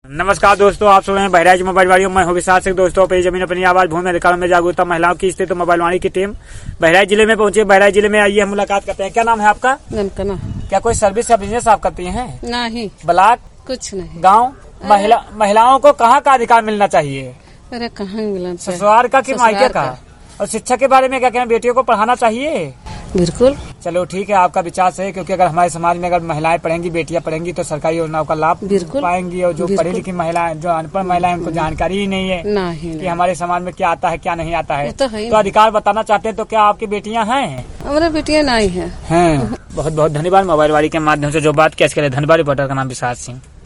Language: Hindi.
नमस्कार दोस्तों, आप सुन रहे हैं बहराइच मोबाइल वाणी। मैं हूं विशाल सिंह। दोस्तों पे जमीन अपनी आवाज भूमि अधिकारों में जागरूकता महिलाओं की स्थिति मोबाइल वाणी की टीम बहराइच जिले में पहुंची। बहराइच जिले में आइए, हम मुलाकात करते हैं। क्या नाम है आपका? क्या कोई सर्विस या बिजनेस आप करती हैं? नहीं। ब्लॉक? कुछ नहीं। गाँव? महिलाओं को कहाँ का अधिकार मिलना चाहिए? अरे कहाँ मिलना चाहिए? ससुराल का कि मायके का? और शिक्षा के बारे में क्या कहना, बेटियों को पढ़ाना चाहिए? बिल्कुल। चलो ठीक है, आपका विचार सही है, क्योंकि अगर हमारे समाज में अगर महिलाएं पढ़ेंगी, बेटियां पढ़ेंगी तो सरकारी योजनाओं का लाभ पाएंगी। और जो पढ़ी लिखी महिलाएं, जो अनपढ़ महिलाएं, उनको जानकारी ही नहीं है कि हमारे समाज में क्या आता है क्या नहीं आता है। तो अधिकार बताना चाहते हैं। तो क्या आपकी बेटियां हैं? हमारी बेटियां नहीं है। बहुत बहुत धन्यवाद। मोबाइल वाणी के माध्यम से जो बात किया, इसके लिए धन्यवाद। रिपोर्टर का नाम विशाल सिंह।